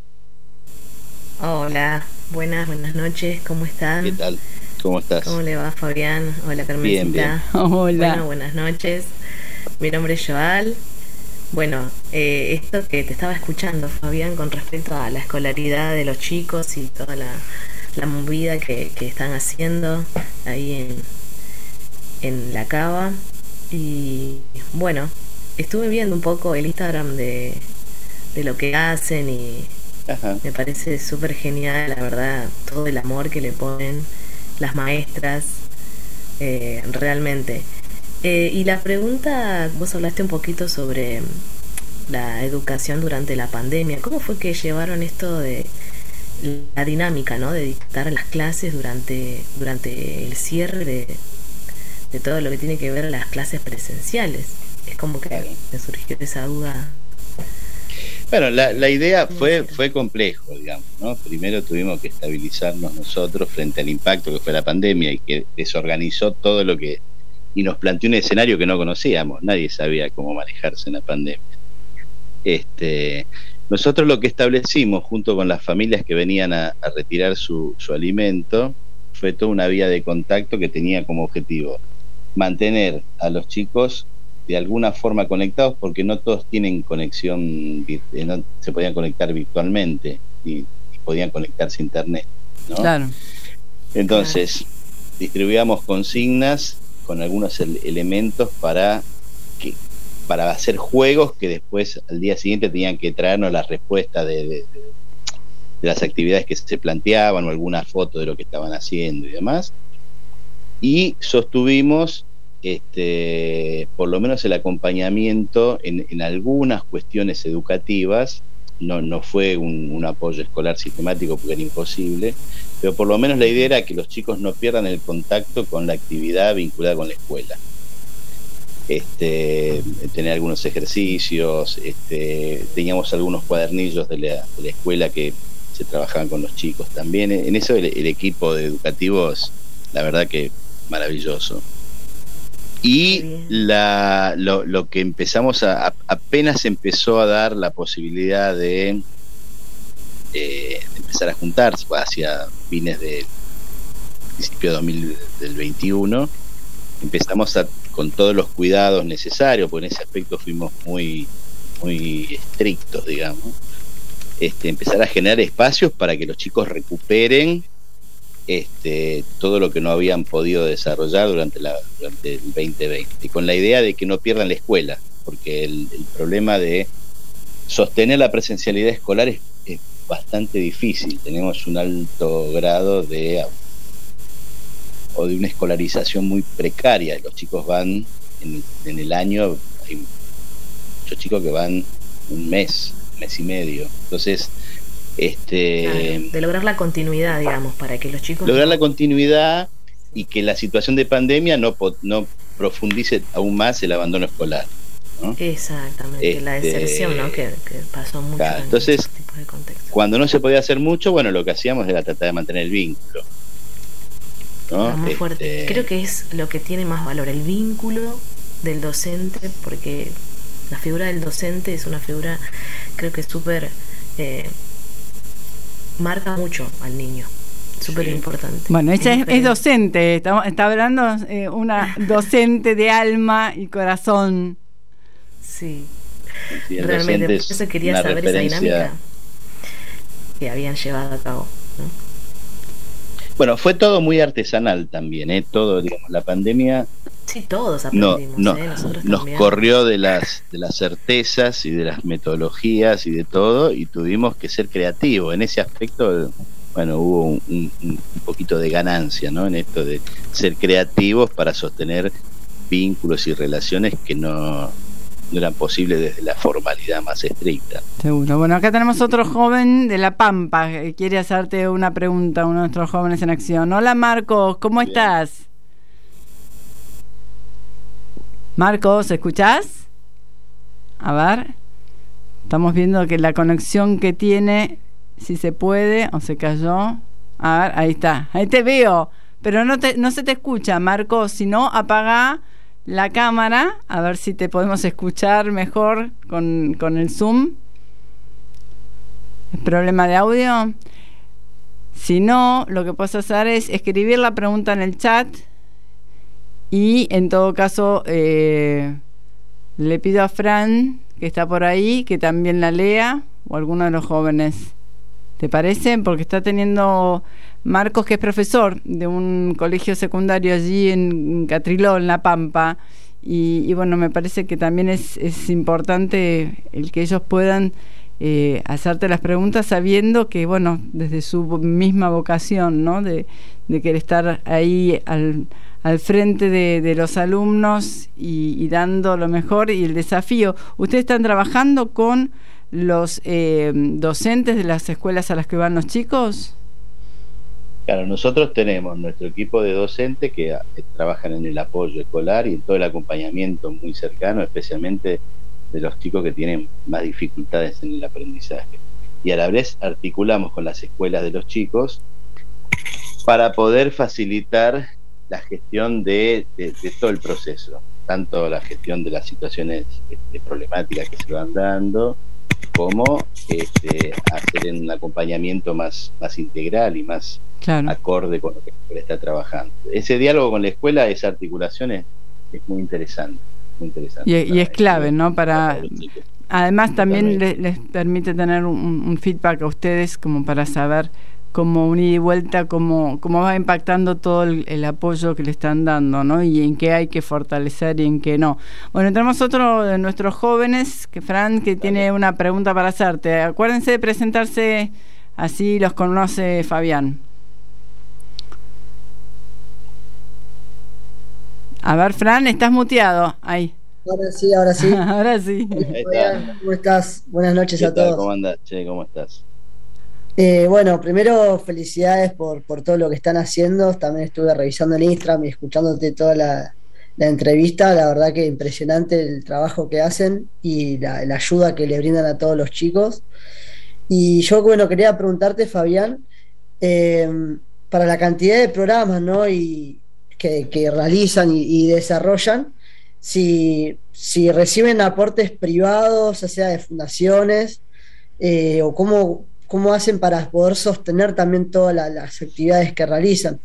Hola, buenas, buenas noches, ¿cómo están? ¿Qué tal? ¿Cómo estás? ¿Cómo le va, Fabián? Hola, Carmencita. Bien, bien. Hola. Bueno, buenas noches. Mi nombre es Joal. Bueno, eh, esto que te estaba escuchando, Fabián, con respecto a la escolaridad de los chicos y toda la, la movida que, que están haciendo ahí en, en la Cava. Y bueno, estuve viendo un poco el Instagram de, de lo que hacen y Ajá. me parece súper genial, la verdad, todo el amor que le ponen las maestras, eh, realmente. Eh, y la pregunta, vos hablaste un poquito sobre la educación durante la pandemia. ¿Cómo fue que llevaron esto de la dinámica, ¿no? De dictar las clases durante, durante el cierre de, de todo lo que tiene que ver a las clases presenciales? Es como que claro. me surgió esa duda. Bueno, la, la idea fue, fue complejo, digamos, ¿no? Primero tuvimos que estabilizarnos nosotros frente al impacto que fue la pandemia y que desorganizó todo lo que... y nos planteó un escenario que no conocíamos, nadie sabía cómo manejarse en la pandemia. Este, nosotros lo que establecimos, junto con las familias que venían a, a retirar su, su alimento, fue toda una vía de contacto que tenía como objetivo mantener a los chicos de alguna forma conectados, porque no todos tienen conexión, no se podían conectar virtualmente y, y podían conectarse a internet, ¿no? Claro. Entonces, distribuíamos consignas con algunos ele- elementos para que para hacer juegos que después al día siguiente tenían que traernos las respuestas de, de, de, de las actividades que se planteaban o alguna foto de lo que estaban haciendo y demás. Y sostuvimos este, por lo menos el acompañamiento en, en algunas cuestiones educativas. No, no fue un, un apoyo escolar sistemático porque era imposible, pero por lo menos la idea era que los chicos no pierdan el contacto con la actividad vinculada con la escuela. Este, tener algunos ejercicios, este, teníamos algunos cuadernillos de la, de la escuela que se trabajaban con los chicos también. En eso el, el equipo de educativos, la verdad que maravilloso. Y la, lo, lo que empezamos a, a, apenas empezó a dar la posibilidad de, eh, de empezar a juntarse hacia fines del principio de dos mil veintiuno, empezamos a, con todos los cuidados necesarios, porque en ese aspecto fuimos muy, muy estrictos, digamos, este, empezar a generar espacios para que los chicos recuperen Este, todo lo que no habían podido desarrollar durante, la, durante el veinte veinte, y con la idea de que no pierdan la escuela, porque el, el problema de sostener la presencialidad escolar es, es bastante difícil. Tenemos un alto grado de o de una escolarización muy precaria. Los chicos van en, en el año, hay muchos chicos que van un mes, mes y medio, entonces Este, claro, de lograr la continuidad, digamos, para que los chicos... Lograr no... la continuidad y que la situación de pandemia no, no profundice aún más el abandono escolar. ¿no? Exactamente, este, la deserción, ¿no? Que, que pasó mucho claro, en entonces, estos tipos de contextos. Cuando no se podía hacer mucho, bueno, lo que hacíamos era tratar de mantener el vínculo, ¿no? Ah, muy este, fuerte. Creo que es lo que tiene más valor, el vínculo del docente, porque la figura del docente es una figura, creo que súper, eh, marca mucho al niño, súper sí. importante. Bueno, ella es, es docente, está, está hablando eh, una docente de alma y corazón. Sí, sí realmente, por eso quería saber referencia... esa dinámica que habían llevado a cabo, ¿no? Bueno, fue todo muy artesanal también, ¿eh? Todo, digamos, la pandemia... Sí, todos aprendimos, no, no, ¿eh? Nosotros nos también. corrió de las, de las certezas y de las metodologías y de todo, y tuvimos que ser creativos. En ese aspecto, bueno, hubo un, un, un poquito de ganancia, ¿no? En esto de ser creativos para sostener vínculos y relaciones que no... no eran posibles desde la formalidad más estricta. Seguro. Bueno, acá tenemos otro joven de La Pampa que quiere hacerte una pregunta, uno de nuestros jóvenes en acción. Hola Marcos, ¿cómo Bien. estás? Marcos, ¿escuchás? A ver, estamos viendo que la conexión que tiene, si se puede o se cayó. A ver, ahí está, ahí te veo, pero no, te, no se te escucha, Marcos, si no, apaga la cámara, a ver si te podemos escuchar mejor con, con el Zoom. ¿El problema de audio? Si no, lo que puedes hacer es escribir la pregunta en el chat y en todo caso eh, le pido a Fran, que está por ahí, que también la lea, o alguno de los jóvenes. ¿Te parece? Porque está teniendo Marcos, que es profesor de un colegio secundario allí en Catriló, en La Pampa, y, y bueno, me parece que también es, es importante el que ellos puedan eh, hacerte las preguntas sabiendo que, bueno, desde su misma vocación, ¿no? De, de querer estar ahí al, al frente de, de los alumnos y, y dando lo mejor y el desafío. ¿Ustedes están trabajando con los eh, docentes de las escuelas a las que van los chicos? Claro, nosotros tenemos nuestro equipo de docentes que, que trabajan en el apoyo escolar y en todo el acompañamiento muy cercano, especialmente de los chicos que tienen más dificultades en el aprendizaje. Y a la vez articulamos con las escuelas de los chicos para poder facilitar la gestión de, de, de todo el proceso, tanto la gestión de las situaciones de problemáticas que se van dando, como este, hacer un acompañamiento más, más integral y más claro. acorde con lo que la escuela está trabajando. Ese diálogo con la escuela, esa articulación es, es muy interesante, muy interesante. Y, y es clave, ¿no? Para además también les, les permite tener un, un feedback a ustedes como para saber cómo unir y vuelta, cómo, cómo va impactando todo el, el apoyo que le están dando, ¿no? Y en qué hay que fortalecer y en qué no. Bueno, tenemos otro de nuestros jóvenes, que Fran, que Dale. tiene una pregunta para hacerte. Acuérdense de presentarse, así los conoce Fabián. A ver, Fran, estás muteado. Ahí. Ahora sí, ahora sí. ahora sí. Fabián, ¿cómo estás? Buenas noches a todos. ¿Cómo andas? Che, ¿cómo estás? Eh, bueno, primero felicidades por, por todo lo que están haciendo. También estuve revisando en Instagram y escuchándote toda la, la entrevista. La verdad que impresionante el trabajo que hacen y la, la ayuda que le brindan a todos los chicos. Y yo, bueno, quería preguntarte, Fabián, eh, para la cantidad de programas, ¿no? y que, que realizan y, y desarrollan, si, si reciben aportes privados, ya sea de fundaciones, eh, o cómo... ¿Cómo hacen para poder sostener también todas la, las actividades que realizan?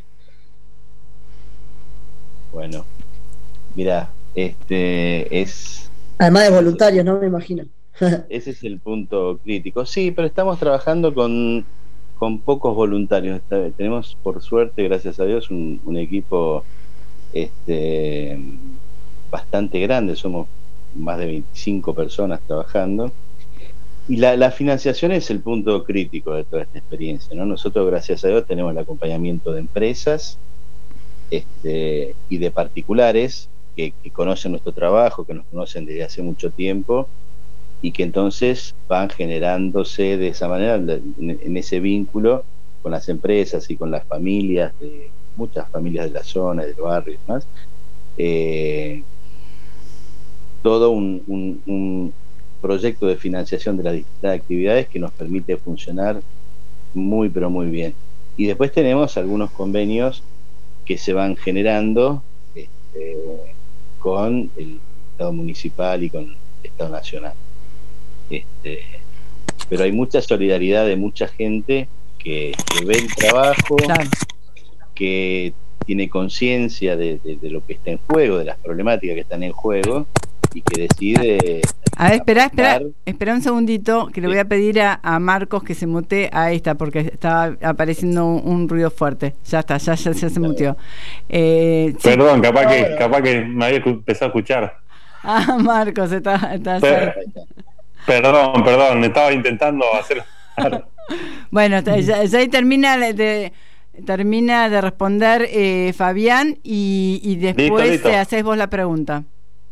Bueno, mira, este es... Además de voluntarios, ¿no? Me imagino. Ese es el punto crítico. Sí, pero estamos trabajando con, con pocos voluntarios. Tenemos, por suerte, gracias a Dios, un, un equipo este, bastante grande. Somos más de veinticinco personas trabajando. Y la, la financiación es el punto crítico de toda esta experiencia, ¿no? Nosotros, gracias a Dios, tenemos el acompañamiento de empresas este, y de particulares que, que conocen nuestro trabajo, que nos conocen desde hace mucho tiempo y que entonces van generándose de esa manera, en, en ese vínculo con las empresas y con las familias, de muchas familias de la zona, del barrio y demás, eh, todo un, un, un proyecto de financiación de las distintas actividades que nos permite funcionar muy pero muy bien. Y después tenemos algunos convenios que se van generando este, con el Estado municipal y con el Estado nacional. Este, pero hay mucha solidaridad de mucha gente que, que ve el trabajo, claro, que tiene conciencia de, de, de lo que está en juego, de las problemáticas que están en juego, y que decide... A ver, espera, espera, espera un segundito, que le voy a pedir a, a Marcos que se mutee a esta, porque estaba apareciendo un, un ruido fuerte. Ya está, ya, ya, ya se muteó. Eh, Perdón, sí. capaz que capaz que me había empezado a escuchar. Ah, Marcos, está, está Per, Perdón, perdón, estaba intentando hacerlo. Bueno, ya, ya ahí termina de... Termina de responder eh, Fabián y, y después listo, listo. Te haces vos la pregunta.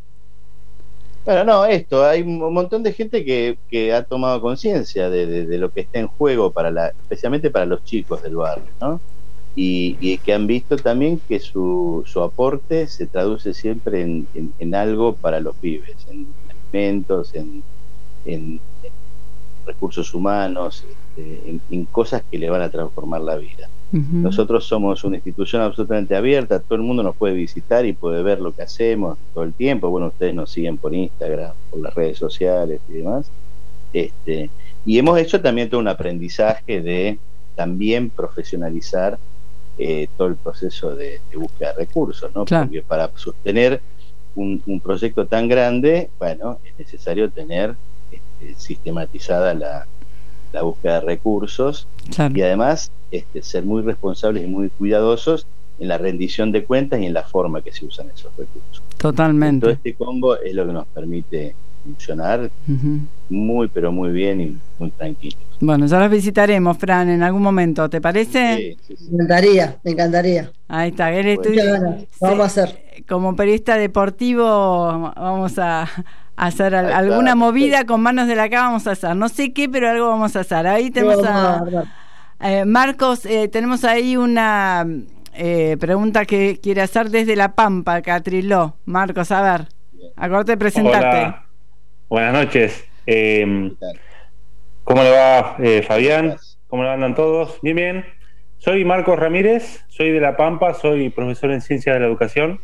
Bueno, no, esto, hay un montón de gente que, que ha tomado conciencia de, de, de lo que está en juego, para la, especialmente para los chicos del barrio, ¿no? Y, y que han visto también que su, su aporte se traduce siempre en, en, en algo para los pibes, en alimentos, en, en, en recursos humanos, este, en, en cosas que le van a transformar la vida. Uh-huh. Nosotros somos una institución absolutamente abierta, todo el mundo nos puede visitar y puede ver lo que hacemos todo el tiempo. Bueno, ustedes nos siguen por Instagram, por las redes sociales y demás. Este, y hemos hecho también todo un aprendizaje de también profesionalizar eh, todo el proceso de, de búsqueda de recursos, ¿no? Claro. Porque para sostener un, un proyecto tan grande, bueno, es necesario tener este, sistematizada la la búsqueda de recursos, claro, y además este, ser muy responsables y muy cuidadosos en la rendición de cuentas y en la forma que se usan esos recursos. Totalmente. Todo este combo es lo que nos permite funcionar uh-huh. muy pero muy bien y muy tranquilos. Bueno, ya los visitaremos, Fran, en algún momento, ¿te parece? Sí, sí, sí. Me encantaría, me encantaría. Ahí está, él estudia, bueno, vamos a hacer. Como periodista deportivo vamos a hacer al, alguna movida con manos de la K, vamos a hacer, no sé qué, pero algo vamos a hacer. Ahí tenemos a eh, Marcos, eh, tenemos ahí una eh, pregunta que quiere hacer desde La Pampa, Catriló. Marcos, a ver, acuérdate de presentarte. Hola. Buenas noches. Eh, ¿Cómo le va, eh, Fabián? ¿Cómo le andan todos? Bien, bien. Soy Marcos Ramírez, soy de La Pampa, soy profesor en Ciencias de la Educación.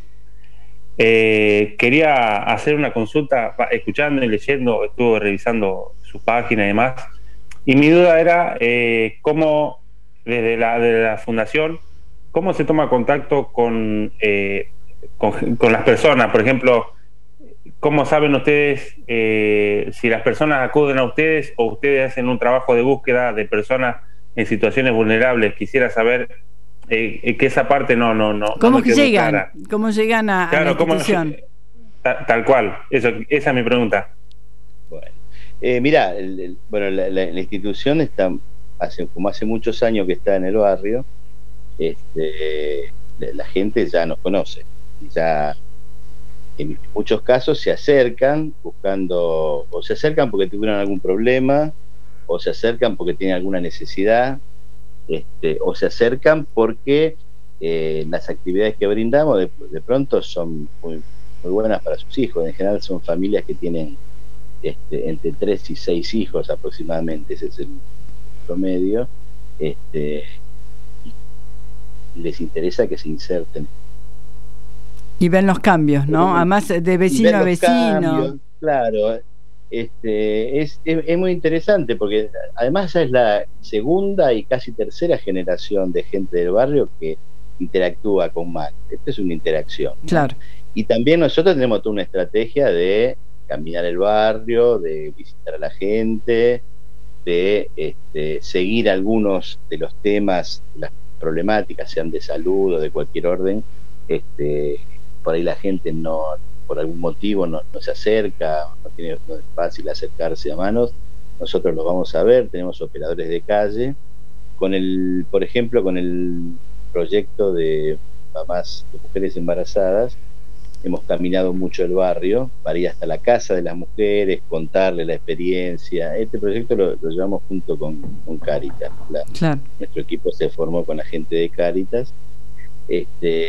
Eh, quería hacer una consulta, escuchando y leyendo, estuve revisando su página y demás, y mi duda era eh, cómo desde la, desde la fundación, cómo se toma contacto con, eh, con, con las personas. Por ejemplo, ¿cómo saben ustedes eh, si las personas acuden a ustedes o ustedes hacen un trabajo de búsqueda de personas en situaciones vulnerables? Quisiera saber Eh, que esa parte no no no cómo no que llegan clara. cómo llegan a, claro, a la institución. Tal, tal cual, eso, esa es mi pregunta. Bueno, eh, mirá, el, el, bueno la, la, la institución está hace como hace muchos años que está en el barrio. Este, la gente ya nos conoce, ya en muchos casos se acercan buscando, o se acercan porque tuvieron algún problema, o se acercan porque tienen alguna necesidad. Este, o se acercan porque eh, las actividades que brindamos de, de pronto son muy, muy buenas para sus hijos. En general son familias que tienen este, entre tres y seis hijos aproximadamente, ese es el promedio. Este, y les interesa que se inserten. Y ven los cambios, ¿no? Pero, además de vecino a vecino. Cambios, claro. Este, es, es, es muy interesante porque además ya es la segunda y casi tercera generación de gente del barrio que interactúa con M A C. Esto es una interacción, ¿no? Claro. Y también nosotros tenemos toda una estrategia de caminar el barrio, de visitar a la gente, de este, seguir algunos de los temas, las problemáticas, sean de salud o de cualquier orden. Este, por ahí la gente no, por algún motivo no, no se acerca, no, tiene, no es fácil acercarse a manos. Nosotros los vamos a ver, tenemos operadores de calle, con el, por ejemplo, con el proyecto de mamás de mujeres embarazadas, hemos caminado mucho el barrio para ir hasta la casa de las mujeres, contarle la experiencia. Este proyecto lo, lo llevamos junto con, con Cáritas. La, claro. Nuestro equipo se formó con la gente de Cáritas. Este,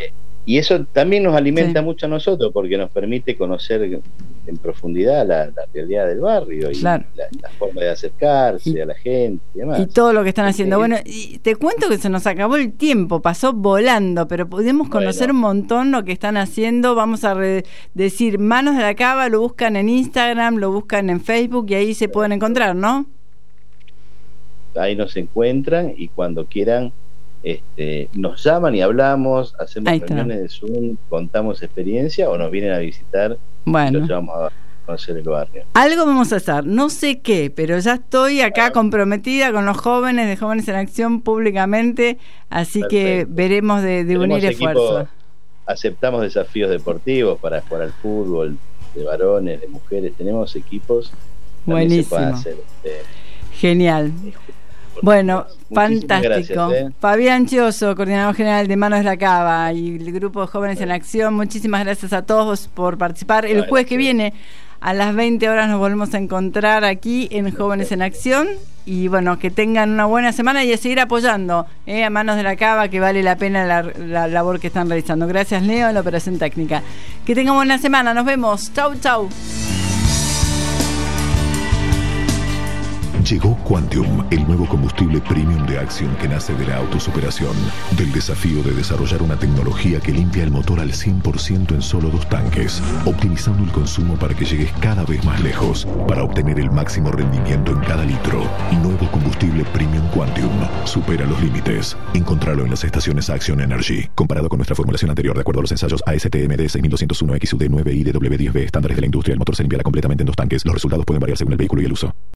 y eso también nos alimenta Sí. mucho a nosotros, porque nos permite conocer en profundidad la, la realidad del barrio y Claro. la, la forma de acercarse Y- a la gente y demás. Y todo lo que están Sí. haciendo. Bueno, y te cuento que se nos acabó el tiempo, pasó volando, pero pudimos conocer Bueno. un montón lo que están haciendo. Vamos a re- decir Manos de la Cava, lo buscan en Instagram, lo buscan en Facebook y ahí se pueden encontrar, ¿no? Ahí nos encuentran y cuando quieran este, nos llaman y hablamos, hacemos Ahí está. reuniones de Zoom, contamos experiencia o nos vienen a visitar y Bueno. los llevamos a conocer el barrio. Algo vamos a hacer, no sé qué, pero ya estoy acá comprometida con los jóvenes de Jóvenes en Acción públicamente, así que Perfecto. veremos de, de Tenemos unir equipo- esfuerzos. Aceptamos desafíos deportivos para jugar al fútbol, de varones, de mujeres, tenemos equipos también se pueden Buenísimo. hacer, este, Genial. Bueno, Muchísimas fantástico. gracias, ¿eh? Fabián Chioso, coordinador general de Manos de la Cava y el grupo de Jóvenes en Acción, muchísimas gracias a todos por participar. El Bueno, jueves que gracias. viene a las veinte horas nos volvemos a encontrar aquí en Jóvenes en Acción y bueno, que tengan una buena semana y a seguir apoyando eh, a Manos de la Cava, que vale la pena la, la labor que están realizando. Gracias, Leo, en la operación técnica. Que tengan buena semana, nos vemos. Chau, chau. Llegó Quantium, el nuevo combustible premium de Axion que nace de la autosuperación, del desafío de desarrollar una tecnología que limpia el motor al cien por ciento en solo dos tanques, optimizando el consumo para que llegues cada vez más lejos, para obtener el máximo rendimiento en cada litro. Nuevo combustible premium Quantium, supera los límites. Encontralo en las estaciones Axion Energy. Comparado con nuestra formulación anterior, de acuerdo a los ensayos A S T M D seis mil doscientos uno X U D nueve I D W diez B, estándares de la industria, el motor se limpiará completamente en dos tanques. Los resultados pueden variar según el vehículo y el uso.